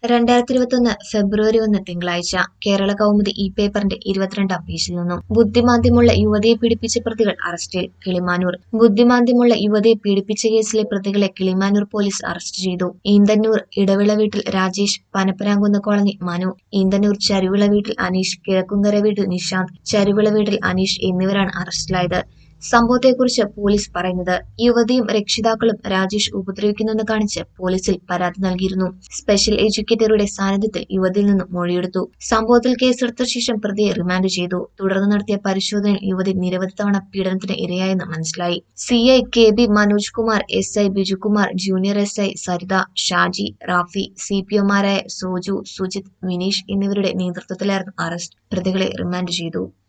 2021 ഫെബ്രുവരി 1 തിങ്കളാഴ്ച കേരള കൗമുദി ഈ പേപ്പറിന്റെ 22-ാം പേജിൽ നിന്നും ബുദ്ധിമാന്ദ്യമുള്ള യുവതിയെ പീഡിപ്പിച്ച പ്രതികൾ അറസ്റ്റിൽ. കിളിമാനൂർ ബുദ്ധിമാന്ദ്യമുള്ള യുവതിയെ പീഡിപ്പിച്ച കേസിലെ പ്രതികളെ കിളിമാനൂർ പോലീസ് അറസ്റ്റ് ചെയ്തു. ഈന്തന്നൂർ ഇടവിള വീട്ടിൽ രാജേഷ്, പനപ്പനാങ്കുന്ന് കോളനി മനു, ഈന്തന്നൂർ ചരുവിള വീട്ടിൽ അനീഷ്, കിഴക്കുംകര വീട്ടിൽ നിശാന്ത്, ചരുവിള വീട്ടിൽ അനീഷ് എന്നിവരാണ് അറസ്റ്റിലായത്. സംഭവത്തെക്കുറിച്ച് പോലീസ് പറയുന്നത്, യുവതിയും രക്ഷിതാക്കളും രാജേഷ് ഉപദ്രവിക്കുന്നെന്ന് കാണിച്ച് പോലീസിൽ പരാതി നൽകിയിരുന്നു. സ്പെഷ്യൽ എഡ്യൂക്കേറ്ററുടെ സാന്നിധ്യത്തിൽ യുവതിയിൽ നിന്നും മൊഴിയെടുത്തു. സംഭവത്തിൽ കേസെടുത്ത ശേഷം പ്രതിയെ റിമാൻഡ് ചെയ്തു. തുടർന്ന് നടത്തിയ പരിശോധനയിൽ യുവതി നിരവധി തവണ പീഡനത്തിന് ഇരയായെന്ന് മനസ്സിലായി. CI KB Manoj Kumar, SI Bijukumar, junior SI Saritha, Shaji, Rafi, CPOമാരായ സോജു, സുജിത്, വിനീഷ് എന്നിവരുടെ നേതൃത്വത്തിലായിരുന്നു അറസ്റ്റ്. പ്രതികളെ റിമാൻഡ് ചെയ്തു.